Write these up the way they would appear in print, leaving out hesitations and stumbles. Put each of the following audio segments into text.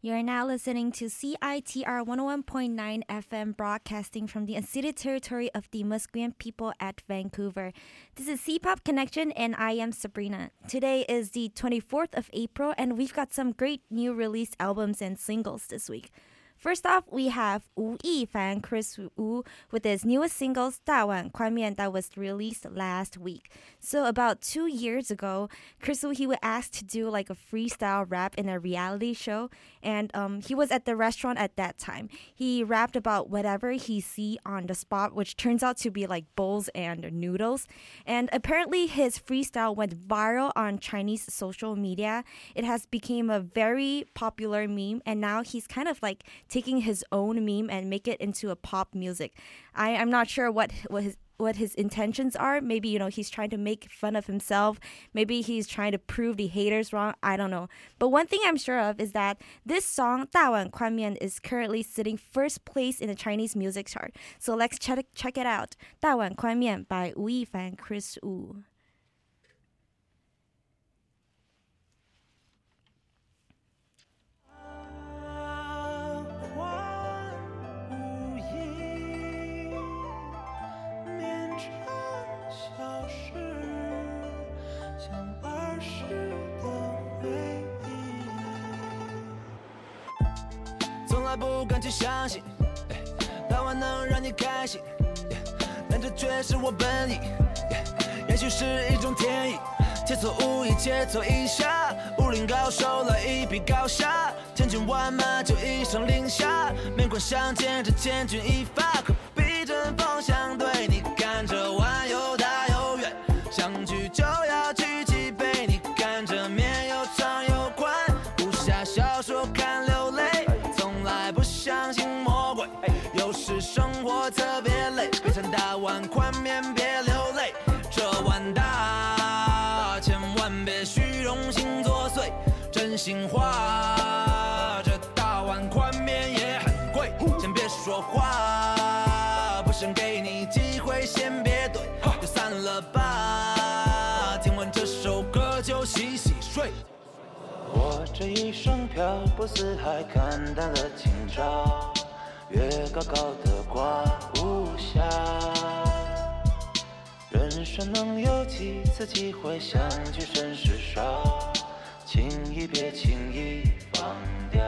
You're now listening to CITR 101.9 FM broadcasting from the unceded territory of the Musqueam people at Vancouver. This is C-Pop Connection and I am Sabrina. Today is the 24th of April and we've got some great new released albums and singles this week. First off, we have Wu Yifan, Chris Wu, with his newest singles, 大碗宽面, that was released last week. So about 2 years ago, Chris Wu, he was asked to do like a freestyle rap in a reality show. And he was at the restaurant at that time. He rapped about whatever he see on the spot, which turns out to be like bowls and noodles. And apparently his freestyle went viral on Chinese social media. It has become a very popular meme. And now he's kind of like taking his own meme and make it into a pop music. I'm not sure what his intentions are. Maybe, he's trying to make fun of himself. Maybe he's trying to prove the haters wrong. I don't know. But one thing I'm sure of is that this song, 大碗宽面, is currently sitting first place in the Chinese music chart. So let's check it out. 大碗宽面 by Wu Yifan, Chris Wu. 从来不敢去相信大碗能让你开心，但这却是我本意，也许是一种天意，切磋武艺，切磋一下，武林高手来一匹高下，千军万马就一声令下，面馆相见这千钧一发，可逼阵方向对，你看这碗又大又圆，相聚就要举起杯，你看这面又长又宽，武侠小说看流泪，从来不相信魔鬼，有时生活特别累，别馋大碗宽面别流泪，这碗大千万别虚荣心作祟，真心话这大碗宽面也很贵，先别说话，不想给你机会先别怼，就散了吧，听完这首歌就洗洗睡。 我这一生漂泊四海，看淡了今朝，月高高的挂无暇。人生能有几次机会相聚，甚是少，轻易别轻易放掉。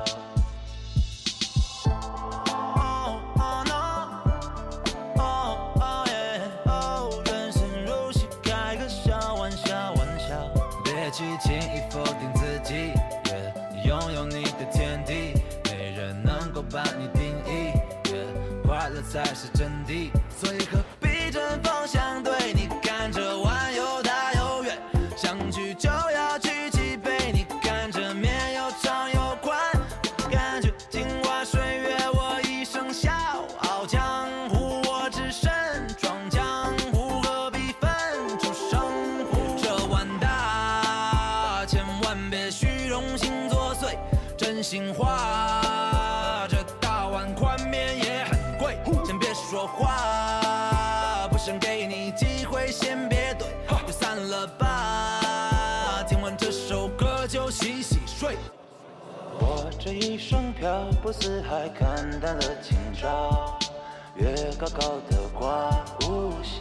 人生如戏，开个小玩笑，别去轻易否定自己，你拥有你的天地，没人能够把你定义，快乐才是真谛，所以何必针锋相对，你看这碗又大又圆，相聚就要举起杯，你看这面又长又宽，感觉镜花水月我一生笑傲江湖，我只身闯江湖，何必分出胜负，这碗大千万别虚荣心作祟，真心话这大碗宽面也很贵，先别说话，不想给你机会先别怼，就散了吧，听完这首歌就洗洗睡。 我这一生漂泊四海，看淡了今朝，月高高的挂无暇。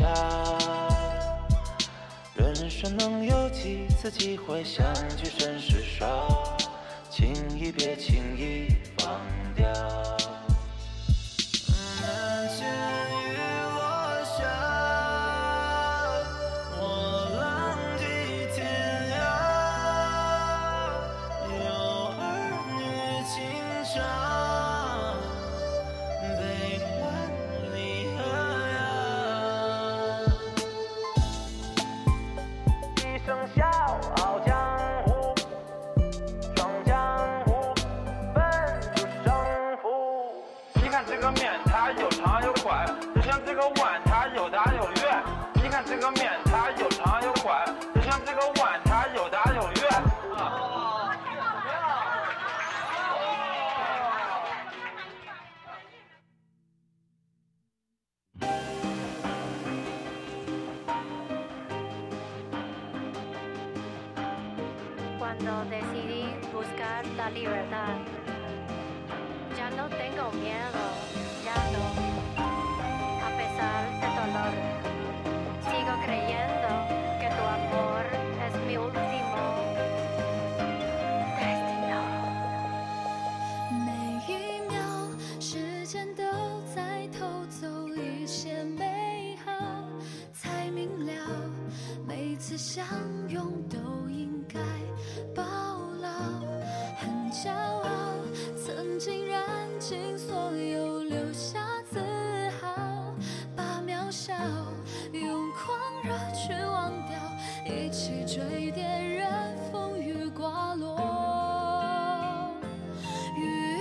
人生能有几次机会相聚，甚是少，轻易别轻易放掉。 南千雨落下，我浪迹天涯，有儿女情长，悲欢离合呀，一生笑傲江湖，闯江湖，分出胜负。 你看这个面它又长又宽，就像这个碗它又大又圆。你看这个面它又长又宽，就像这个碗它又大又圆。 Cuando decidí buscar la libertad. Ya no tengo miedo, ya no. A pesar del dolor, sigo creyendo que tu amor es mi último destino. 每一秒，时间都在偷走一些美好，才明了，每次相拥都应该抱牢。很骄傲，曾经燃尽所有，留下自豪，把渺小用狂热去忘掉，一起追点任风雨刮落。羽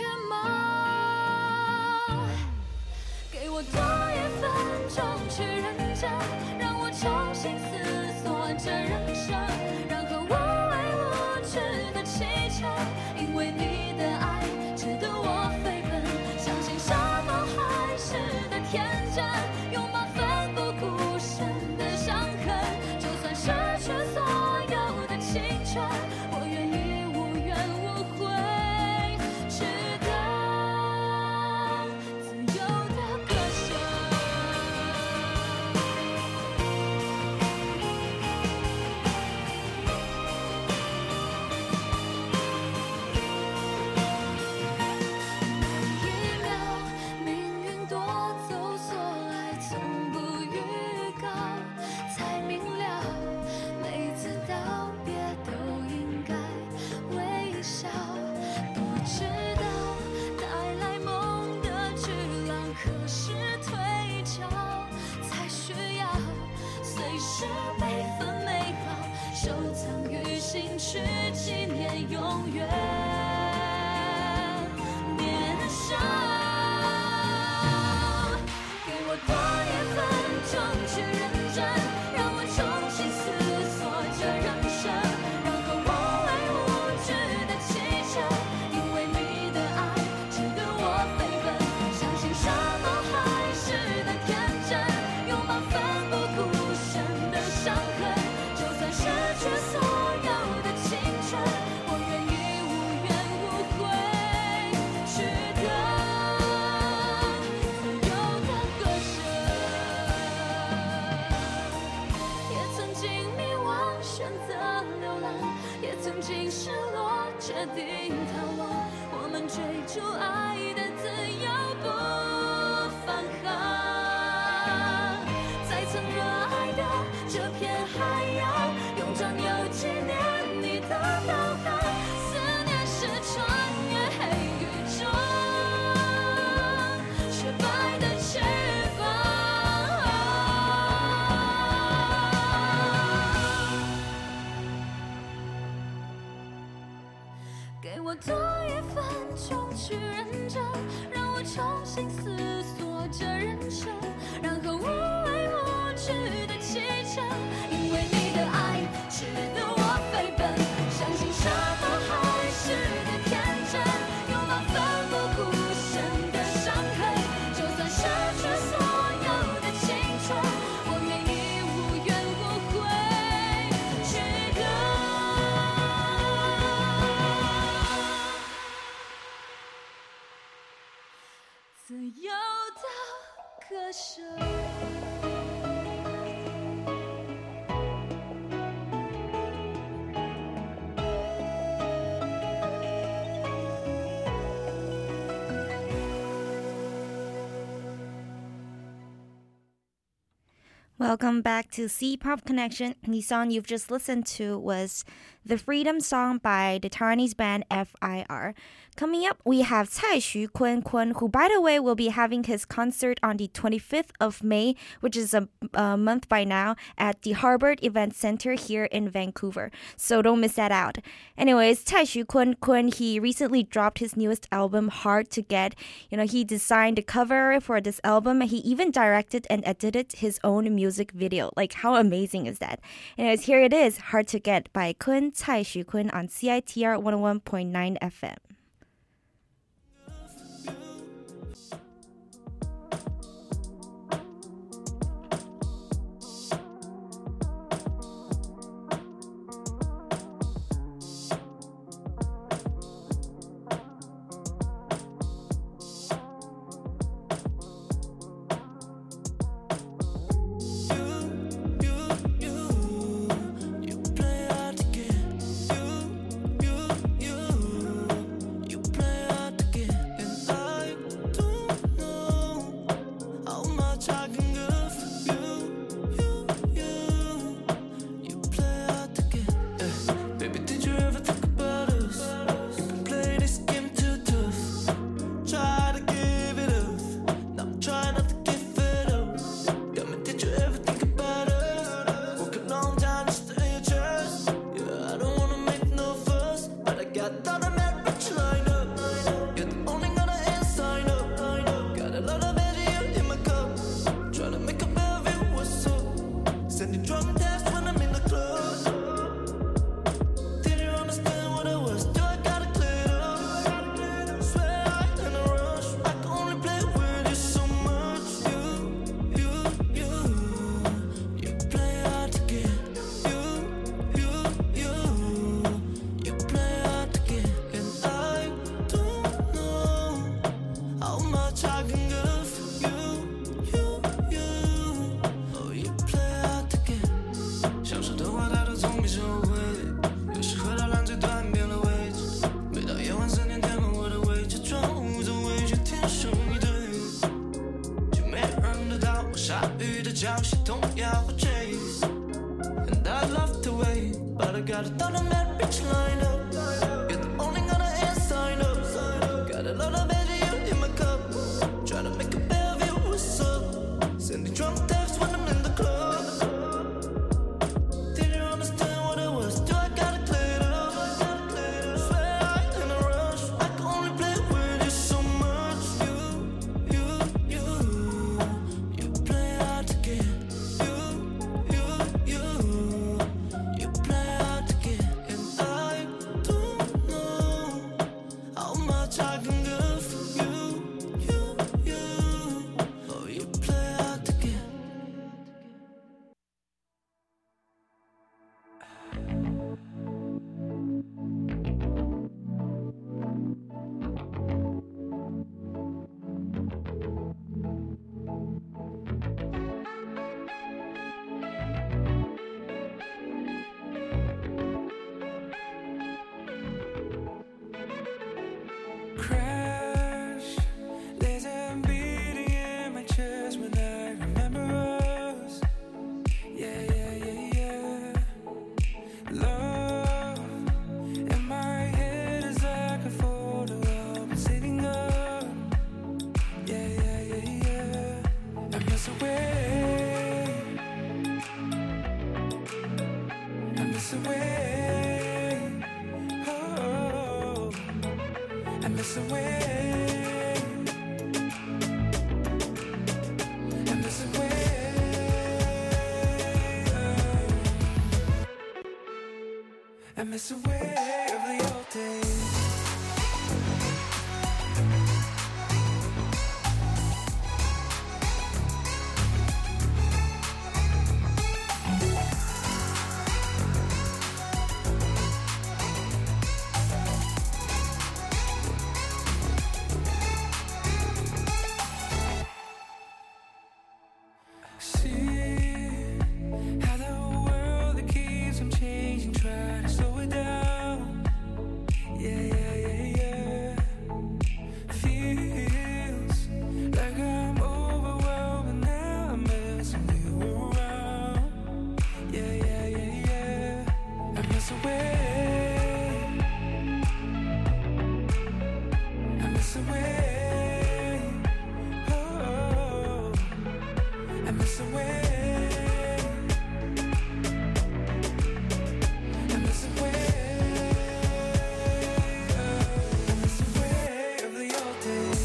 毛，给我多一分钟去认真，让我重新思索这人生，然后无畏无惧的启程，因为你的爱值得我飞奔，相信沙漠海誓的天真，拥抱奋不顾身的伤痕，就算失去所有的青春，我愿意无怨无悔，去当自由的歌声。每一秒，命运夺走所爱，从不预告，才明了，每次道别都应该微笑。不知道带来梦的巨浪何时退潮，才需要随时每分每毫收藏于心去纪念永远。年少，给我多一分钟去认真，让我重新思索这人生，然后无畏无惧的启程，因为你的爱值得我飞奔，相信沙漠海誓的天真，拥抱奋不顾身的伤痕，就算失去所有的青春，我愿意无怨无悔，去当自由的歌声。也曾经迷惘，选择流浪，也曾经失落，决定逃亡。我们追逐爱的自由，不返航。在曾热爱的这片海洋，永长有纪念你的导航。思念是穿越黑与中雪白的翅膀。给我多一分钟去认真，让我重新思索这人生，然后无畏无惧的启程，因为你的爱值得我飞奔，相信沙漠海誓的天真，拥抱奋不顾身的伤痕，就算失去所有的青春，我愿意无怨无悔，去当自由的歌声。 Welcome back to C-Pop Connection. The song you've just listened to was The Freedom Song by the Taiwanese band FIR. Coming up, we have Cai Xu Kun, who, by the way, will be having his concert on the 25th of May, which is a month by now, at the Harvard Event Center here in Vancouver. So don't miss that out. Anyways, Cai Xu Kun, he recently dropped his newest album, Hard to Get. You know, he designed the cover for this album. He even directed and edited his own music video. Like, how amazing is that? Anyways, here it is, Hard to Get by Kun, Cai Xu Kun on CITR 101.9 FM. got a ton of mad bitch lined up. You're the only gonna hand sign up. Got a lot of energy in my cup. Tryna make a bear of you, what's up? Sending drunk texts when I'm in the club. Did you understand what it was? Do I gotta clear it up? Swear I ain't in a rush. I can only play with you so much. You play hard to get. You play hard to get. And I don't know how much I can give for you. Oh, you play hard to get. Crash, there's a beating in my chest when I remember us. Yeah. Love in my head is like a photo album sitting up. Yeah. I miss away. I miss away. Oh. I miss away. I miss away. I miss away of the old days. See how the world that keeps on changing, try to slow it down. Yeah. Feels like I'm overwhelmed, and now I'm messing you around. Yeah. I miss away. I miss away. Oh. I miss away. I miss away. I miss away of the old days.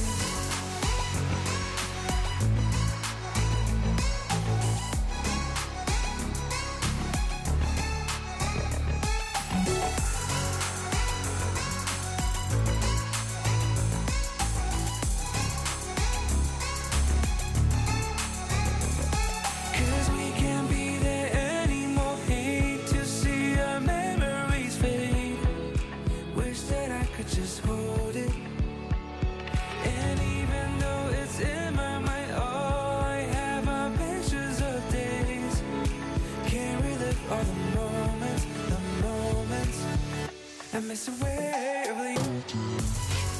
Cause we can't be there anymore. Hate to see our memories fade. Wish that I could just hold it. And even though it's in my mind, all I have are pictures of days. Can't relive all the moments. I miss away of the old days.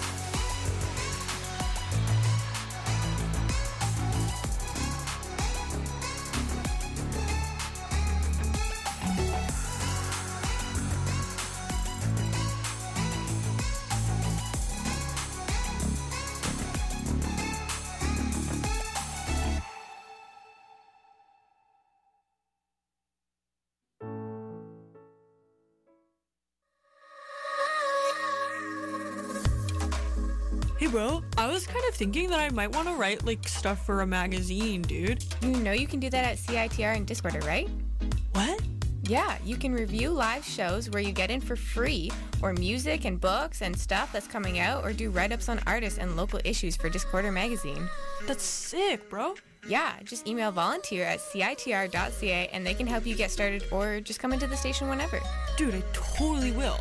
Hey bro, I was kind of thinking that I might want to write like stuff for a magazine, dude. You know you can do that at CITR and Discorder, right? What? Yeah, you can review live shows where you get in for free, or music and books and stuff that's coming out, or do write-ups on artists and local issues for Discorder magazine. That's sick, bro. Yeah, just email volunteer at citr.ca and they can help you get started, or just come into the station whenever. Dude, I totally will.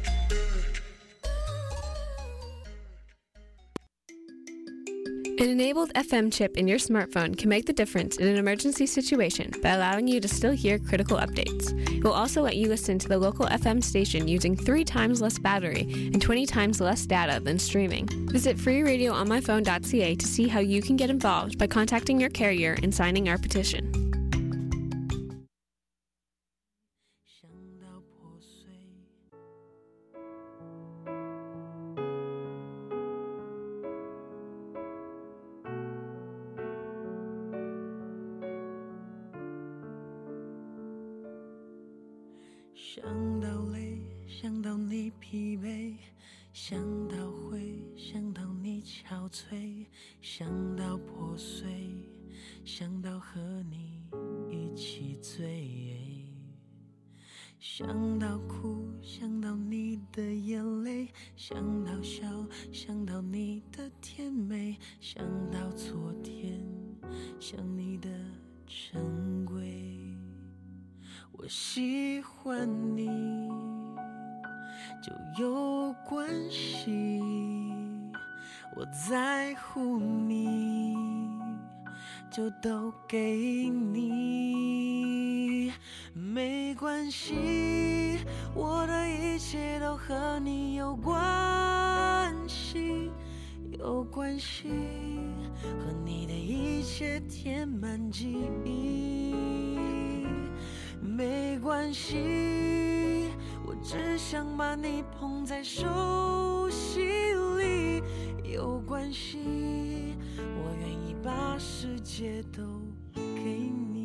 An enabled FM chip in your smartphone can make the difference in an emergency situation by allowing you to still hear critical updates. It will also let you listen to the local FM station using 3 times less battery and 20 times less data than streaming. Visit freeradioonmyphone.ca to see how you can get involved by contacting your carrier and signing our petition. 想到破碎想到累，想到你疲惫，想到灰，想到你憔悴，想到破碎，想到和你一起醉，想到哭，想到你的眼泪，想到笑，想到你的甜美，想到昨天，想你的珍贵。我喜欢你就有关系，我在乎你就都给你，没关系，我的一切都和你有关系，有关系，和你的一切填满记忆，没关系，我只想把你捧在手心里，有关系，我愿意把世界都给你。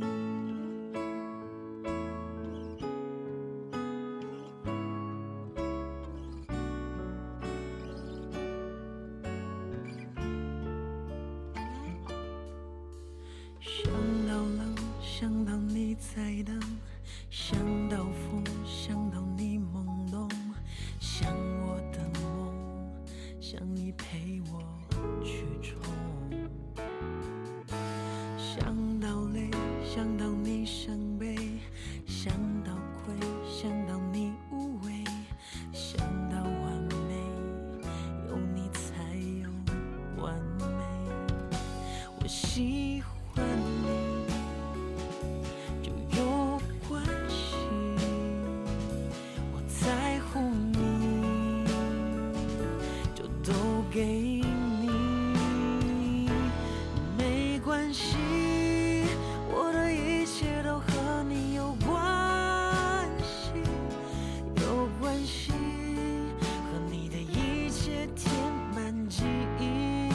想到冷，想到你在等，想到风，想到你懵懂，想我的梦，想你陪我去冲。想到累，想到你伤悲，想到亏，想到你无畏，想到完美，有你才有完美。我喜欢你就有关系，我在乎你就都给你，没关系，我的一切都和你有关系，有关系，和你的一切填满记忆，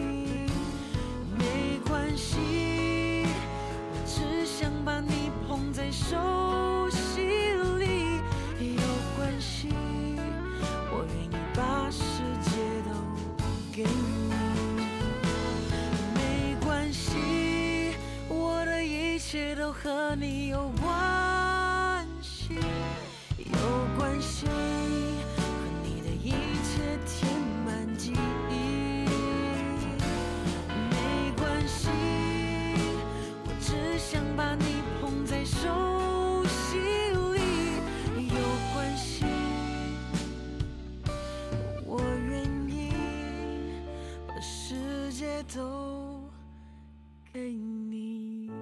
没关系，我只想把你捧在手心里，有关系，我愿意把世界都给你，没关系，我的一切都和你有关系，有关系，和你的一切填满记忆，没关系，我只想把你捧在手心里，有关系，我愿意把世界都给你。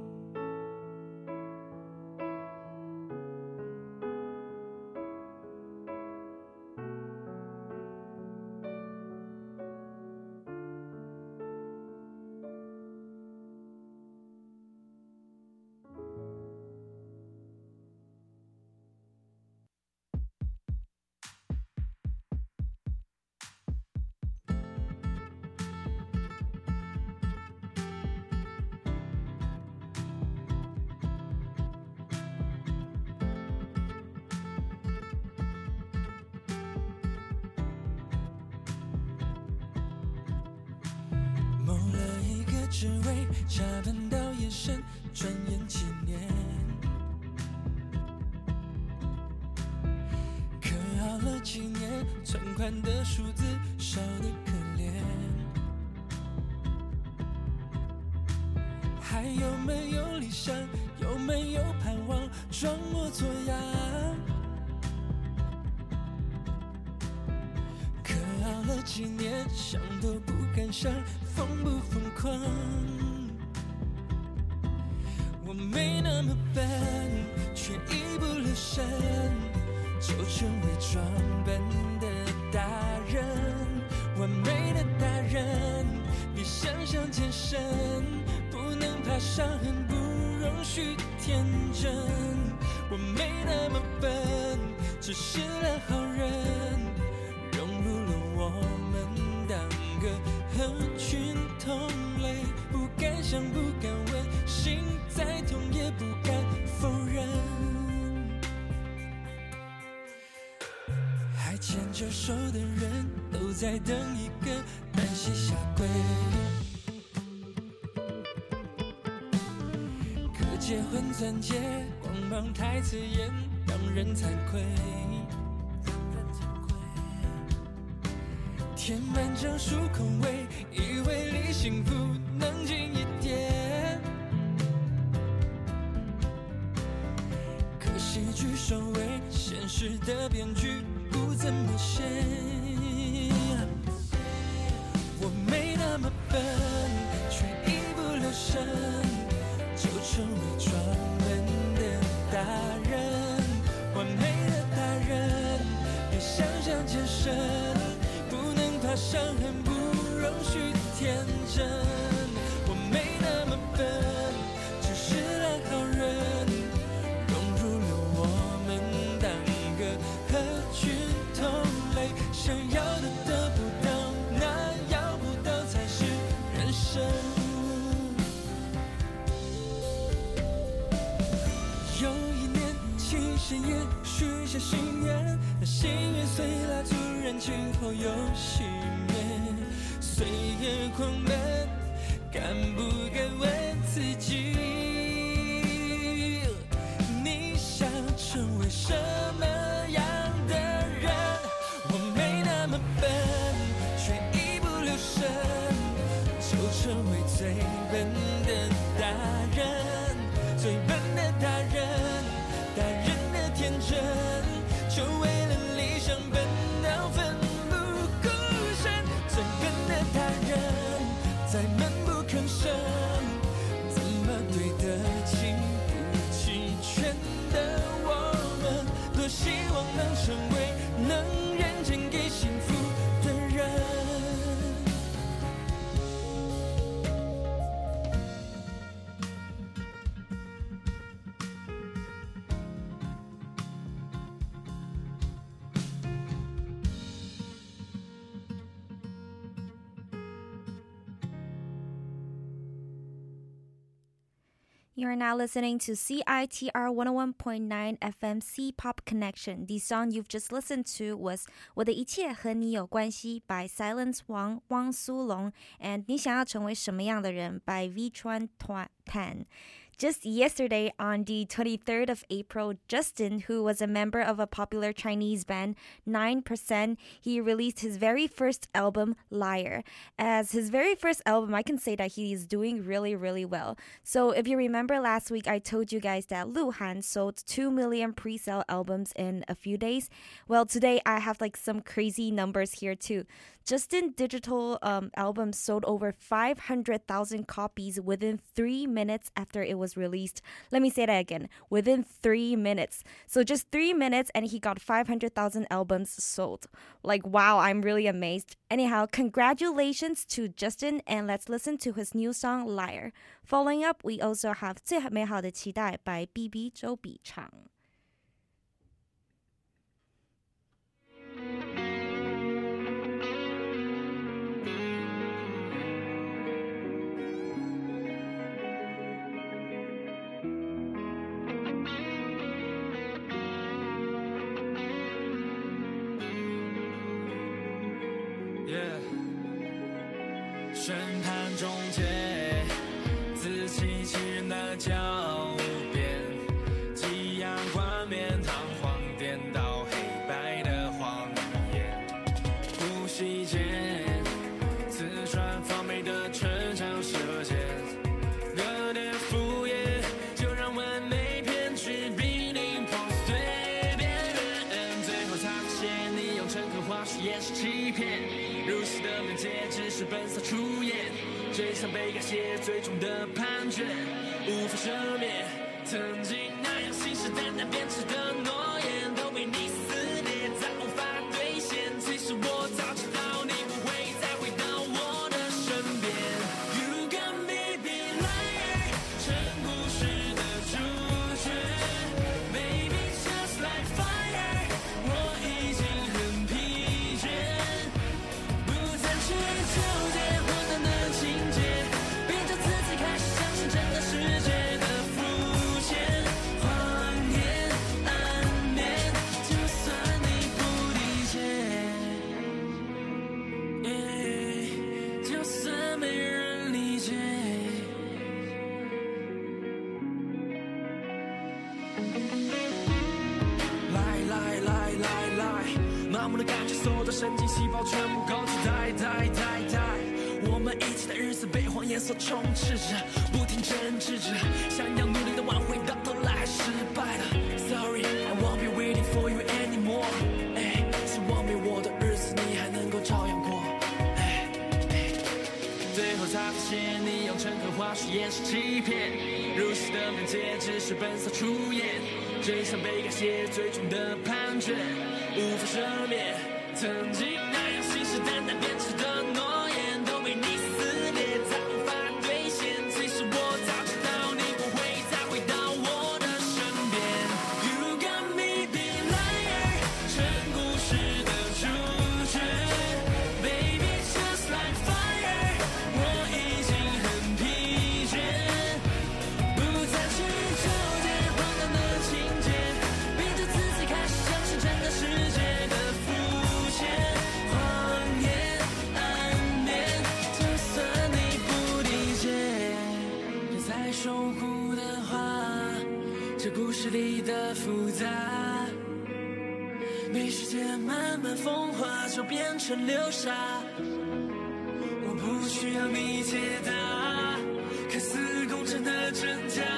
谋了一个职位，加班到夜深，转眼7年。可熬了几年，存款的数字少得可怜。还有没有理想？有没有盼望？装模作样。可熬了几年，想都不敢想，疯不疯狂？我没那么笨，却一不留神就成为装笨的大人。完美的大人比想象艰深，不能怕伤痕，不容许天真。我没那么笨，只是烂好人，融入了我们当个合群同类，不敢想，不敢问，心再痛也不敢否认。 牵着手的人都在等一个单膝下跪。可结婚钻戒光芒太刺眼，让人惭愧。填满张数空位，以为离幸福能近一点，可喜剧收尾，现实的编剧不怎么写。我没那么笨，却一不留神就成为专门的大人。完美的大人别想象健身，不能怕伤痕，不容许天真。我没那么笨，只是烂好人，融入了我们当个合群同类。想要的得不到，那要不到才是人生。有一年清晨夜许下心愿，那心愿随蜡烛燃尽后又熄灭。岁月狂奔，敢不敢问自己，你想成为什么样的人？我没那么笨，却一不留神就成为最笨的大人。最笨的大人，大人的天真，就为了理想笨到奋不顾身。最笨的大人，再闷不吭声，怎么对得起不齐全的我们？多希望能成为能认真给幸福的人。 You are now listening to CITR 101.9 FM C-Pop Connection. The song you've just listened to was 我的一切和你有关系 by Silence Wang, Wang Sulong, and 你想要成为什么样的人 by Vichuan Tan. Just yesterday, on the 23rd of April, Justin, who was a member of a popular Chinese band, 9%, he released his very first album, Liar. As his very first album, I can say that he is doing really, really well. So if you remember last week, I told you guys that Lu Han sold 2 million pre-sale albums in a few days. Well, today I have like some crazy numbers here too. Justin digital album sold over 500,000 copies within 3 minutes after it was released. Let me say that again. Within 3 minutes. So just 3 minutes and he got 500,000 albums sold. Like, wow, I'm really amazed. Anyhow, congratulations to Justin, and let's listen to his new song, Liar. Following up, we also have 最美好的期待 by BB 周笔畅。 审判终结，自欺欺人的狡辩，激昂冠冕堂皇颠倒黑白的谎言，不惜间刺穿防备的唇枪舌剑，有点敷衍，就让完美骗取比你破碎边缘，最后才发现你用诚恳话术也是欺骗，如实的面接只是本色出演，真相被改写，最终的判决无法赦免。曾经那样信誓旦旦编织的诺言，都被你撕裂，再无法兑现。其实我早知道你不会再回到我的身边。You got me be liar， 成故事的主角。Maybe just like fire， 我已经很疲倦，不再去纠结混乱的情节，逼着自己开始相信整个世界的肤浅谎言。 麻木的感觉，所有的神经细胞全部高举代。我们一起的日子被谎言所充斥着，不停争执着，想要努力的挽回，到头来还失败了。Sorry, I won't be waiting for you anymore。希望没我的日子你还能够照样过。最后才发现你用诚恳话术掩饰欺骗，如实的面前只是本色出演，真相被改写，最终的判决无法赦免。曾经那样信誓旦旦编织的诺言，都被你撕裂，再无法兑现。其实我早知道你不会再回到我的身边。You got me being liar， 成故事的主角 ，Baby just like fire， 我已经很疲倦，不再去纠结荒唐的情节，逼着自己开始相信整个世界的肤浅。谎言暗恋，就算你不理解，别再守护的话，这故事里的复杂，被时间慢慢风化，就变成流沙。我不需要你解答，看似公正的真假，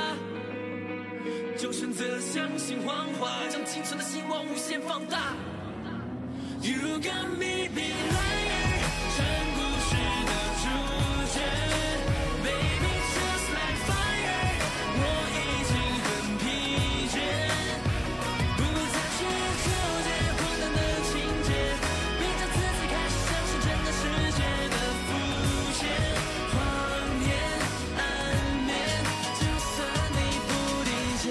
就选择相信谎话，将青春的希望无限放大。You got me being liar， 成故事的主角 ，Baby just like fire， 我已经很疲倦，不再去纠结荒唐的情节，逼着自己开始相信整个世界的肤浅。谎言暗恋，就算你不理解。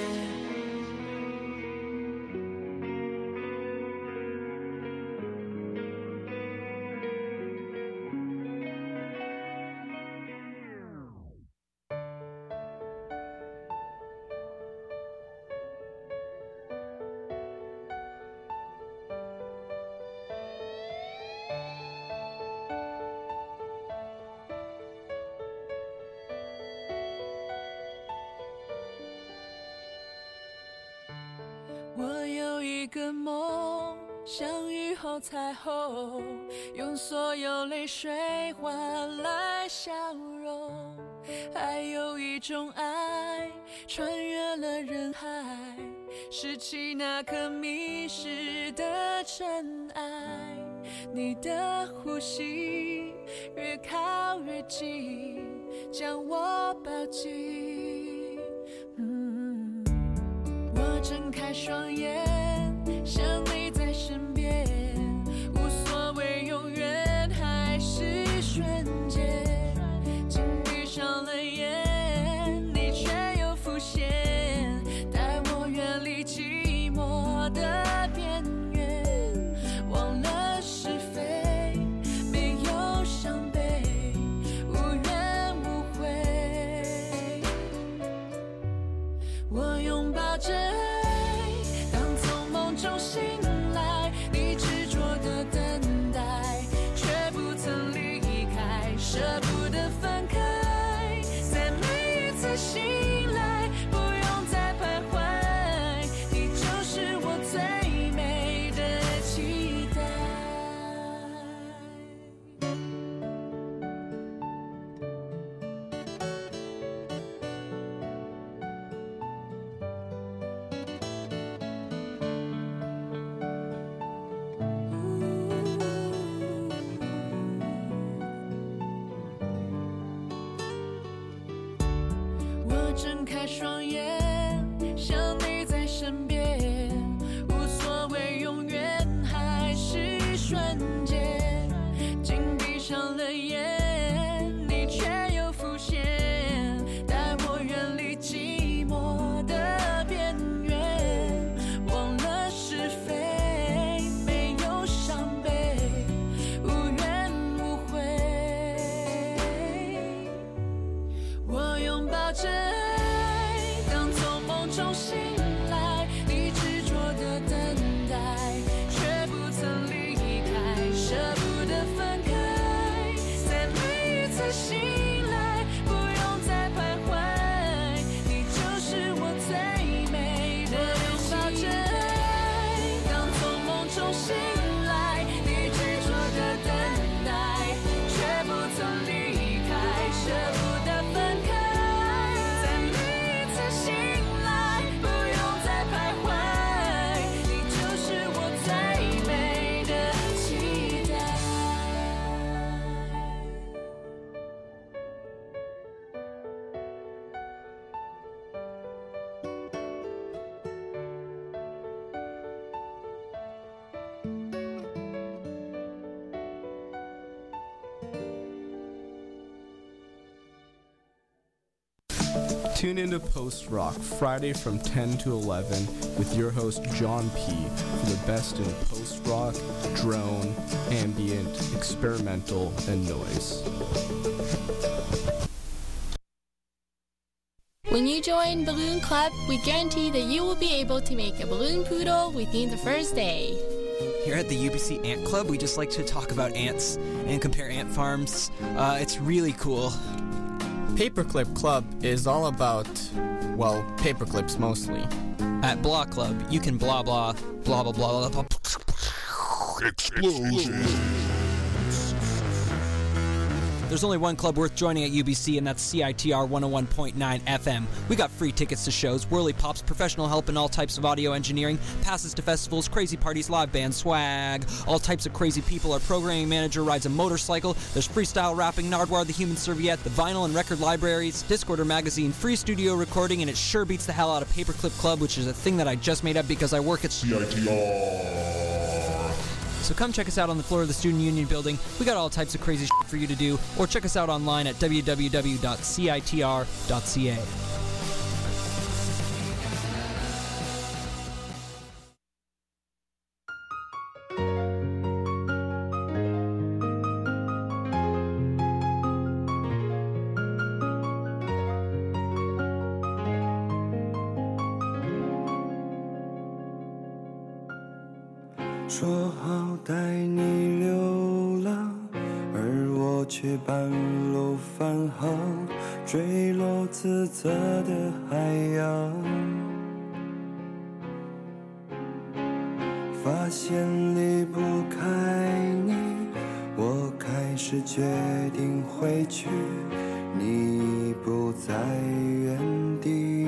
我有一个梦，像雨后彩虹，用所有泪水换来笑容。还有一种爱，穿越了人海，拾起那颗迷失的尘埃。你的呼吸越靠越近，将我抱紧。我睁开双眼，想你在身边，无所谓永远还是瞬间。紧闭上了眼，你却又浮现，带我远离寂寞的边缘，忘了是非，没有伤悲，无怨无悔。我拥抱着爱，当从梦中醒来，你执着的等待，却不曾离开，舍不得分开。在每一次醒来，不用再徘徊，你就是我最美的期待。我睁开双眼，想你在身边，无所谓永远还是瞬间。紧闭上了眼，你却又浮现，带我远离寂寞的边缘，忘了是非，没有伤悲，无怨无悔。我拥抱着爱，当 Tune into Post Rock Friday from 10 to 11 with your host John P. for the best in post rock, drone, ambient, experimental, and noise. When you join Balloon Club, we guarantee that you will be able to make a balloon poodle within the first day. Here at the UBC Ant Club, we just like to talk about ants and compare ant farms. It's really cool. Paperclip Club is all about, well, paperclips mostly. At Blah Club, you can blah blah, blah blah blah blah blah. Explosions. There's only one club worth joining at UBC, and that's CITR 101.9 FM. We got free tickets to shows, whirly pops, professional help in all types of audio engineering, passes to festivals, crazy parties, live band swag, all types of crazy people. Our programming manager rides a motorcycle. There's freestyle rapping, Nardwar the Human Serviette, the vinyl and record libraries, Discorder magazine, free studio recording, and it sure beats the hell out of Paperclip Club, which is a thing that I just made up because I work at CITR. So come check us out on the floor of the Student Union building. We got all types of crazy shit for you to do, or check us out online at www.citr.ca. 说好带你流浪，而我却半路返航，坠落自责的海洋。发现离不开你，我开始决定回去，你不在原地。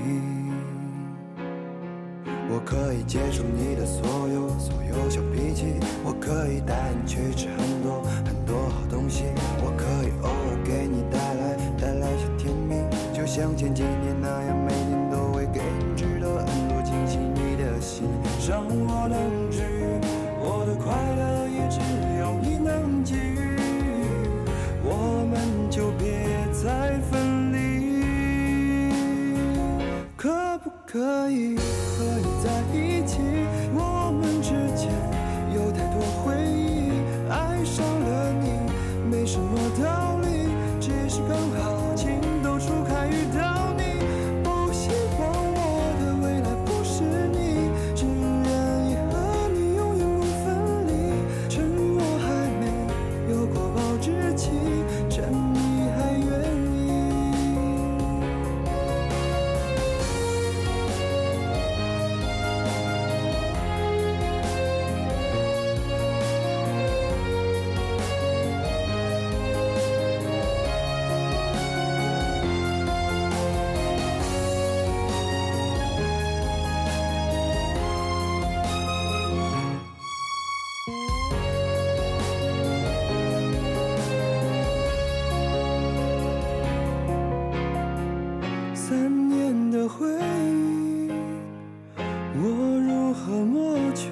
我可以接受你的所有小脾气，我可以带你去吃很多好东西，我可以偶尔给你带来些甜蜜，就像前几年那样，每年都会给你知道很多惊喜。你的心让我能治愈，我的快乐也只有你能给予，我们就别再分离，可不可以和你在一起？我们之间有太多回忆，爱上了你没什么道理，只是刚好情窦初开遇到你，不希望我的未来不是你，只愿意和你永远不分离，趁我还没有过保质期，趁你还愿意。3年的回忆，我如何抹去？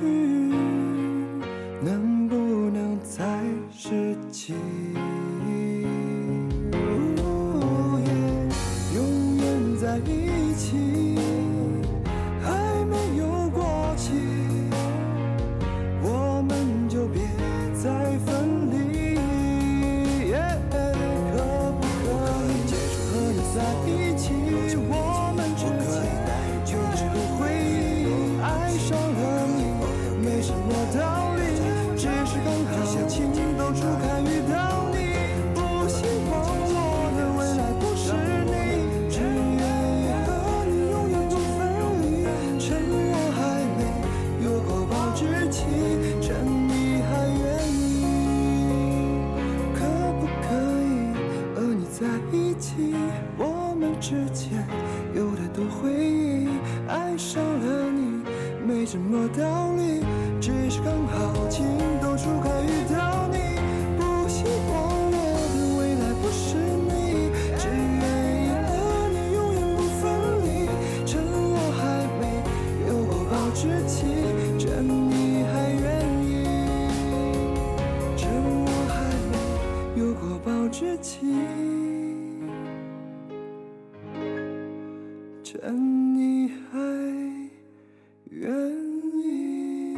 能不能再拾起？永远在一起，还没有过期，我们就别再分离。可不可以接受和你在一起？我们之间有太多回忆，爱上了你没什么道理，只是刚好情窦初开遇到你，不希望我的未来不是你，只愿意和你永远不分离，趁我还没有过保质期，趁你还愿意，可不可以和你在一起？我们之间有太多回忆，爱上了你没什么道理，只是刚好情窦初开遇到你，不希望我的未来不是你，只愿意和你永远不分离，趁我还没有过保质期，趁你还愿意，趁我还没有过保质期。 趁你还愿意。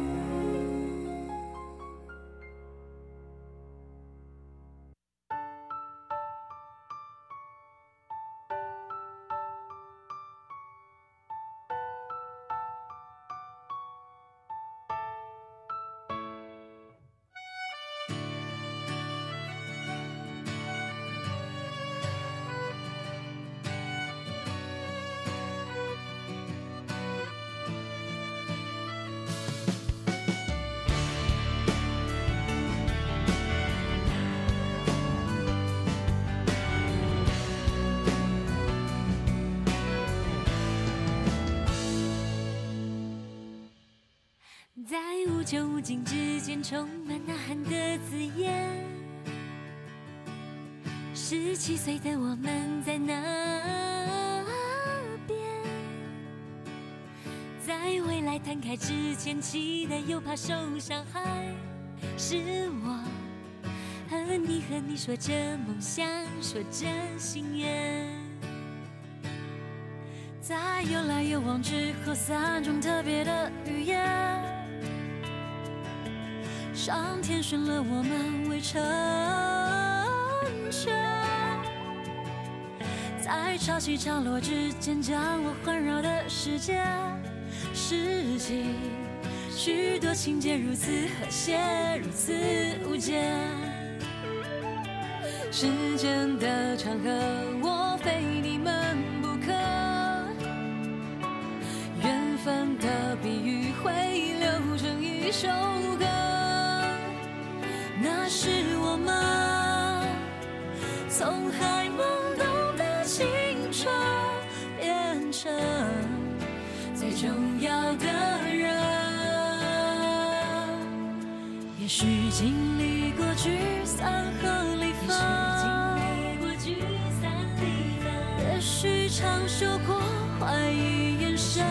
在无穷无尽之间，充满呐喊的字眼。17岁的我们在那边，在未来摊开之前，期待又怕受伤害。是我和你说着梦想，说着心愿。在有来有往之后，3种特别的语言。上天选了我们为成全，在潮起潮落之间，将我环绕的世界，拾起许多情节，如此和谐，如此无间。时间的长河，我非你们不可。缘分的比喻会流成一首歌。那是我们从还懵懂的青春，变成最重要的人。也许经历过聚散和离分，也许尝受过怀疑眼神，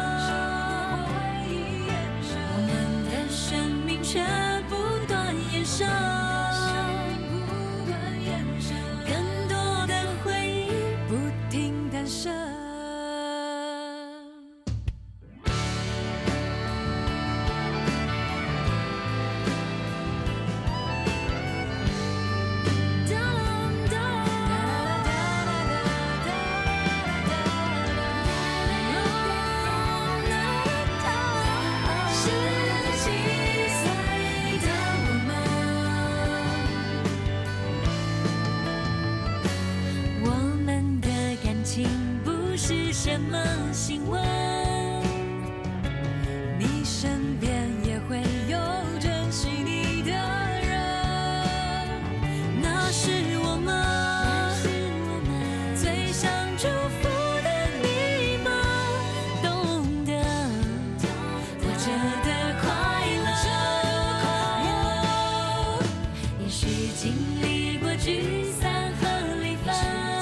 我们的生命却不断延伸，更多的回忆不停诞生。什么新闻？你身边也会有珍惜你的人，那是我们最想祝福的你们，懂得活着的快乐。也许经历过聚散和离分，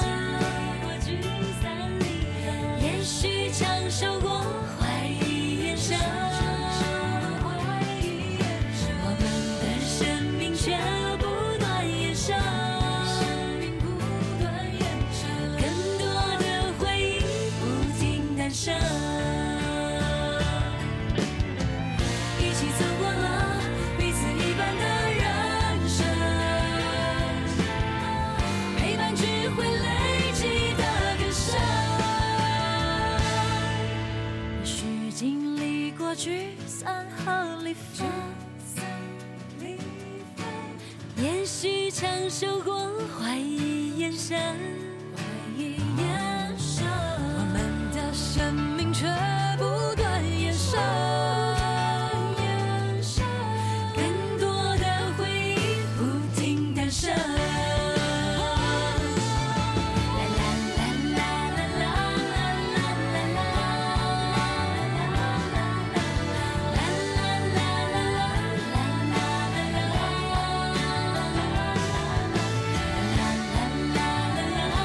也许尝受过怀疑眼神，我们的生命却不断延伸，更多的回忆不停诞生。一起走过了彼此一半的人生，陪伴只会累积的更深。经历过聚散和离分，也许尝受过怀疑眼神，我们的生命却不断延伸，更多的回忆不停诞生。啦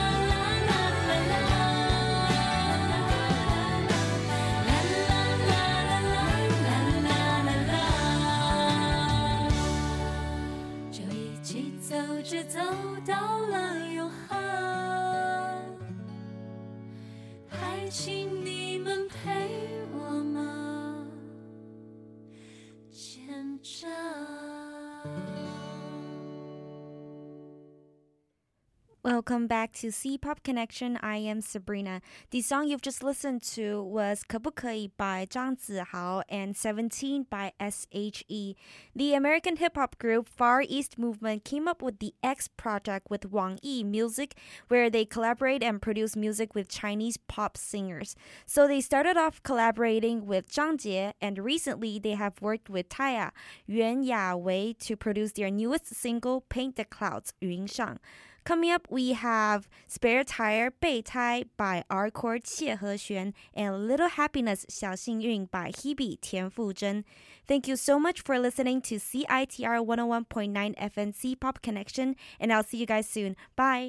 请你们陪我吗？见证。 Welcome back to C-Pop Connection. I am Sabrina. The song you've just listened to was 可不可以 by Zhang Zihao and 17 by SHE. The American hip-hop group Far East Movement came up with the X project with Wang Yi Music, where they collaborate and produce music with Chinese pop singers. So they started off collaborating with Zhang Jie, and recently they have worked with Taya, Yuan Yawei, to produce their newest single, Paint the Clouds, 云上. Coming up, we have Spare Tire 备胎 by R-Chord 谢和弦 and Little Happiness 小幸运 by Hebe 田馥甄. Thank you so much for listening to CITR 101.9 FM C-Pop Connection, and I'll see you guys soon. Bye!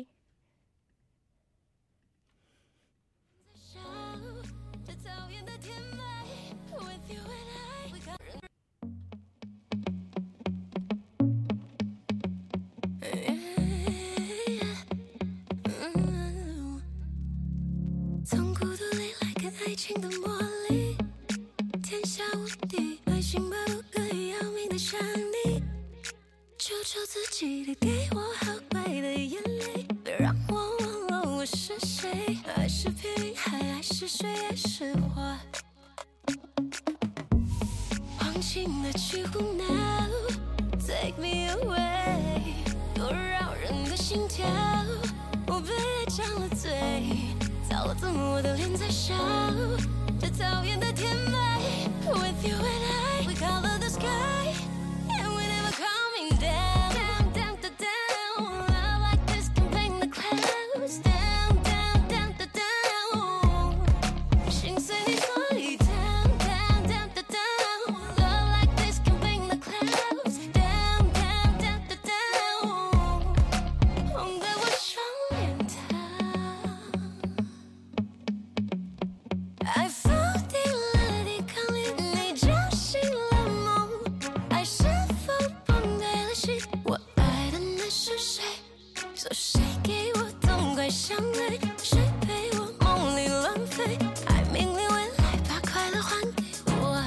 Take me away， 多扰人的心跳，我被占了嘴，糟了，怎么我的脸在笑？这讨厌的甜美 ，With you and I， we color the sky， and we never coming down， down down down down， love like this can paint the clouds down down down down down， 心碎你所以 down down down down down，love like this can paint the clouds down down down down down， 红得我双脸烫。I found it了抵抗力，你叫醒了梦，爱是否崩对了心？我爱的那是谁？说谁给我痛快相爱？谁陪我梦里乱飞？爱命令未来，把快乐还给我。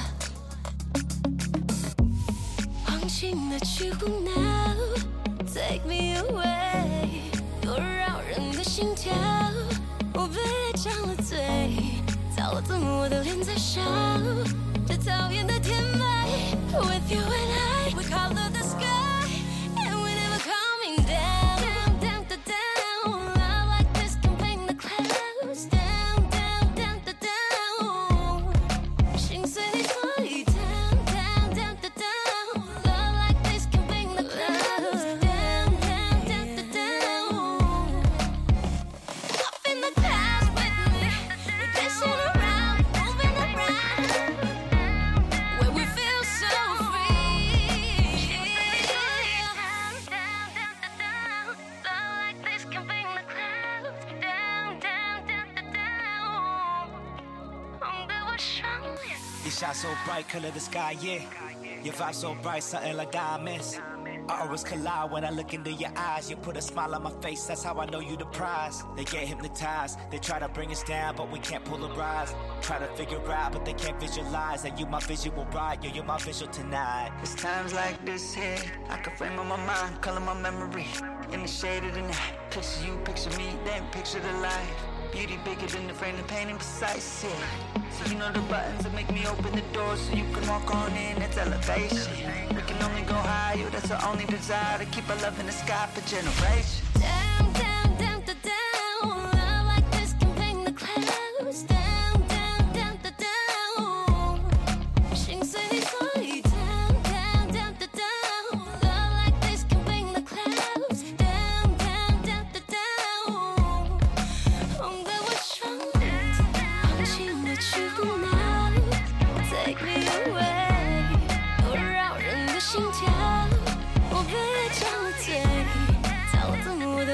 忘情的去胡闹 ，Take me away， 多扰人的心跳，我被占了嘴。糟了，怎么我的脸在笑？这讨厌的甜美 ，With you and I， we color the sky， and we never coming down， down down down down， love like this can paint the clouds down down down down down， 心碎你所以 down down down down down，love like this can paint the clouds down down down down down，up in the clouds with me， we're dancing around, moving around, where we feel so free. Down, down, down, down, down, love like this can paint the clouds down, down, down, down, down. 红得我双脸。 You shine so bright, color the sky, yeah. Your vibe so bright, something like diamonds. Our auras collide when I look into your eyes. You put a smile on my face, that's how I know you the prize. They get hypnotized, they try to bring us down, but we can't polarize. Try to figure out, but they can't visualize that you my visual bride, yeah, you're my visual tonight. It's times like this here, I can frame on my mind, color my memory. In the shade of the night, picture you, picture me, then picture the life. Beauty bigger than the frame, the pain and precise, yeah. So you know the buttons that make me open the door so you can walk on in, that's elevation. We can only go higher, that's the only desire, to keep our love in the sky for generations. Down, down, down, down, down, love like this can paint the clouds down, down, down, down, down， 心碎你所以 down, down, down, down, down， love like this can paint the clouds down, down, down, down, down， 红得我双脸烫，忘情的去胡闹 ，Take me away， 多扰人的心跳，我被占了嘴，糟了，怎么我的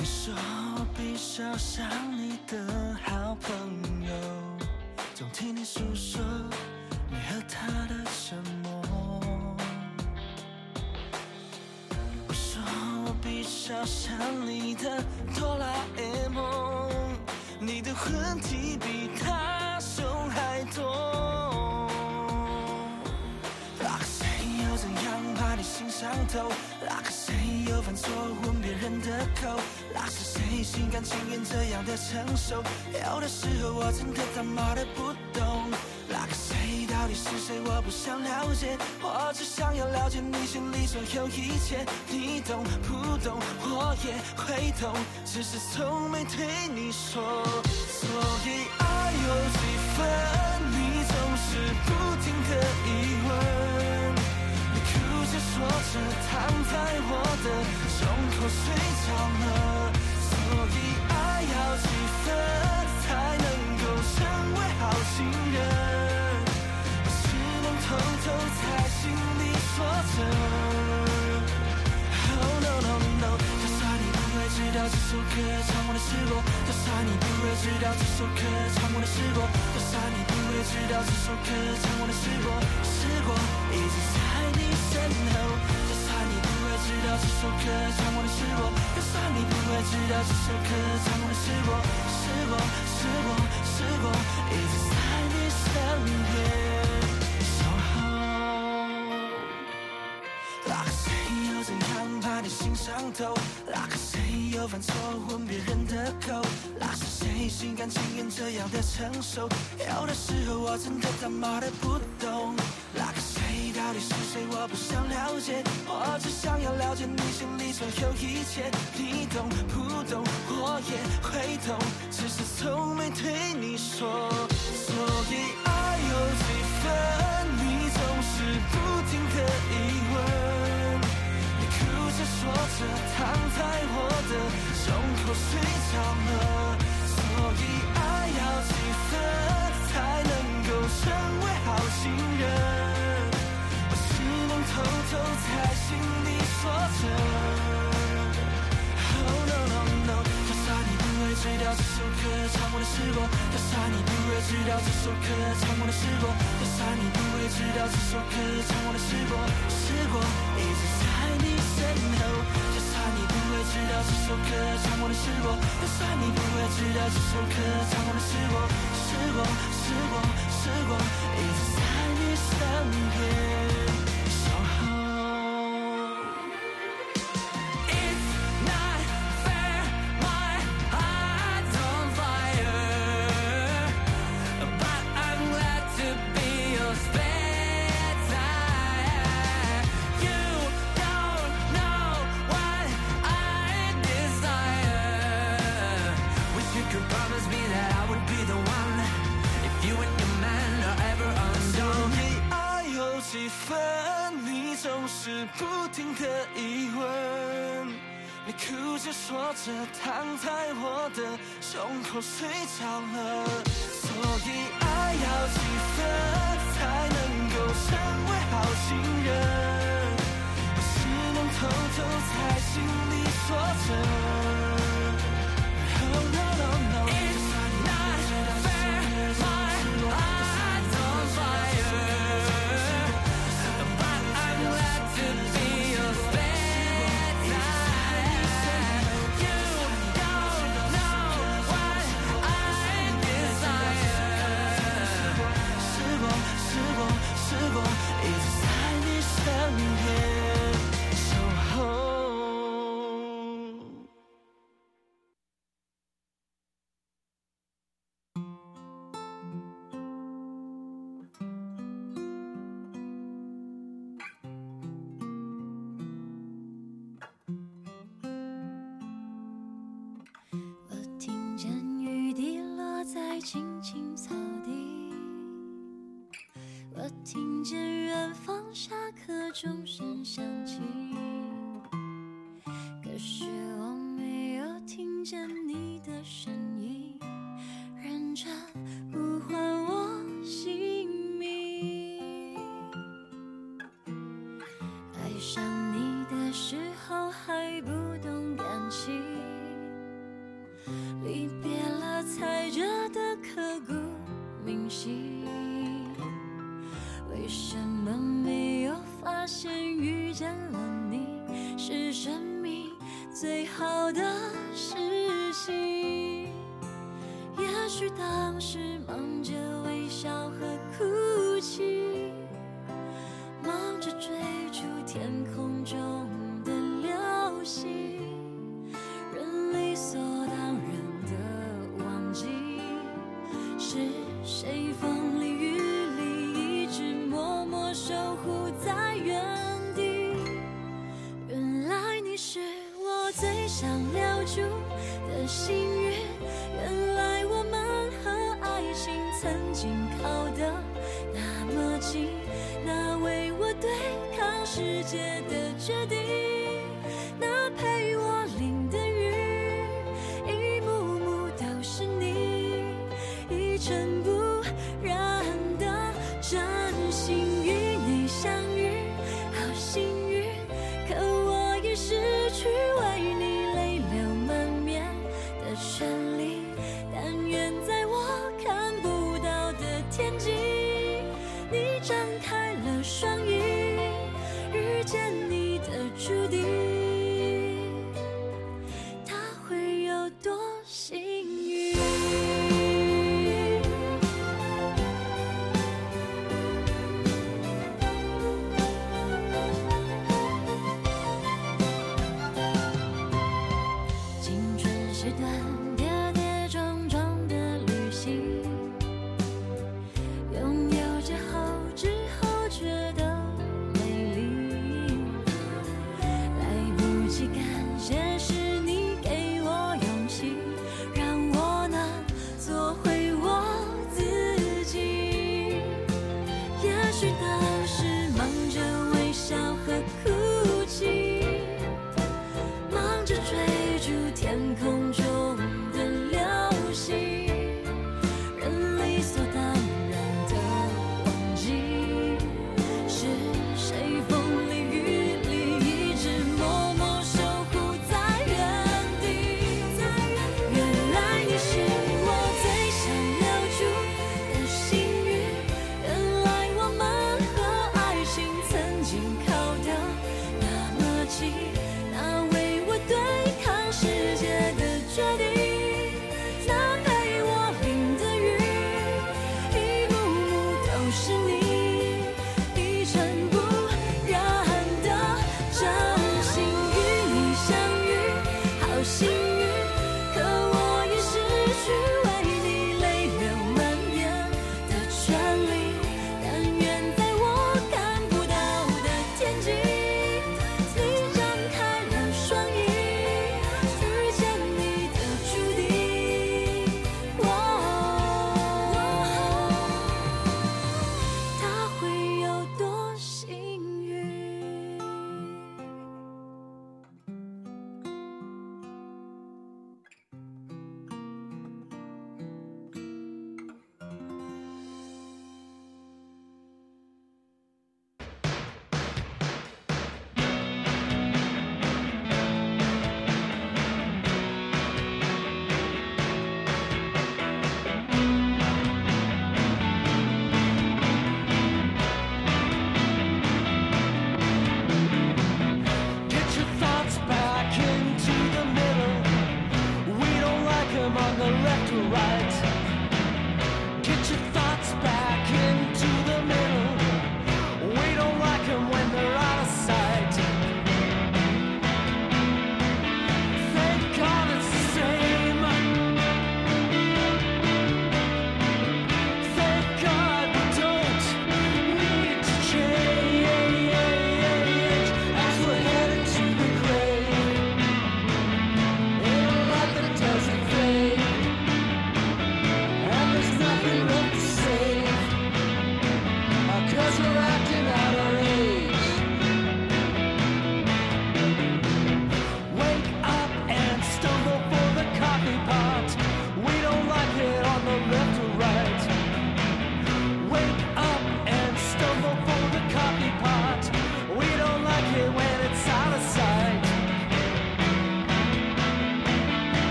你说我比较像你的好朋友，总听你诉说你和他的沉默。我说我比较像你的哆啦 A 梦，你的问题比他凶还多。那个谁又怎样把你心上头？那个谁又犯错吻别人的口？那是谁心甘情愿这样的承受？有的时候我真的他妈的不懂，那个谁到底是谁？我不想了解，我只想要了解你心里所有一切。你懂不懂？我也会懂，只是从没对你说。所以爱有几分，你总是不停的疑问。你哭着说着，躺在我的胸口睡着了。所以爱要几分，才能够成为好情人？我只能偷偷在心里说着。Oh no no no， 就算你不会知道这首歌唱过的是我，就算你不会知道这首歌唱过的是我，就算你不会知道这首歌唱过的是我，是我一直在你身后。就算你不会知道这首歌唱过的是我，就算你不会知道这首歌唱过的是我，是我，是我，是我一直在你身边守候。那个谁又怎样把你心上头？那个谁又犯错吻别人的口？那是谁心甘情愿这样的承受？有的时候我真的他妈的不懂，那个谁到底是谁？我不想了解，我只想要了解你心里所有一切。你懂不懂？我也会懂，只是从没对你说。所以爱有几分，你总是不停的疑问。你哭着说着，躺在我的胸口睡着了。所以爱要几分，才能够成为好情人？我只能偷偷在心里说着。Oh no no no， 就算你不会知道这首歌唱过的是我，就算你不会知道这首歌唱过的是我，就算你不会知道这首歌唱过的是我，是我一直在你身后。就算你不会知道这首歌唱过的是我，就算你不会知道这首歌唱过的是我，是我，是我，是我一直在你身边守候。几分，你总是不停的疑问。你哭着说着，躺在我的胸口睡着了。所以爱要几分，才能够成为好情人？我只能偷偷在心里说着。Oh no no no， It's not fair, my heart's on fire。是我一直在你身边守候。 我听见雨滴落在青青草地，我听见远方下课钟声响起，可是我没有听见你的声音，认真呼唤我姓名。爱上你的时候还不懂感情， 离别了才觉得刻骨铭心。为什么没有发现遇见了你是生命最好的事情？也许当时忙着微笑和哭泣，忙着追逐天空中的流星，人理所当然的忘记是谁风里雨里一直默默守护在原地。原来你是我最想留住的幸运，原来我们和爱情曾经靠得那么近，那为我对抗世界的决定，那陪我淋的雨，一幕幕都是你，一尘不染的真心与你相遇，好幸运，可我已失去为你泪流满面的权利，但愿在我看不到的天际，你张开了双翼，遇见你的注定，他会有多幸运？青春是段跌跌撞撞的旅行，拥有之后觉得美丽，来不及感谢是你给我勇气，让我能做回我自己。也许当时忙着微笑和哭泣，忙着追逐天空中的流星，人理所当然的忘记是谁风里雨里一直默默守护在原地。原来你是我最想留住的幸运，原来我们和爱情曾经靠得那么近，那为我对抗世界的决定，那陪我淋的雨，一幕幕都是你，一尘不染的真心与你相遇，好幸运，可我已失去为你泪流满面的权利，但愿在我看不到的天际，你张开了双翼，遇见你的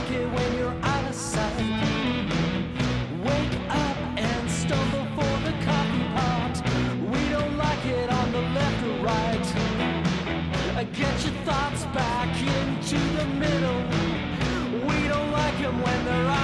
like it when you're out of sight. Wake up and stumble for the coffee pot. We don't like it on the left or right. Get your thoughts back into the middle. We don't like them when they're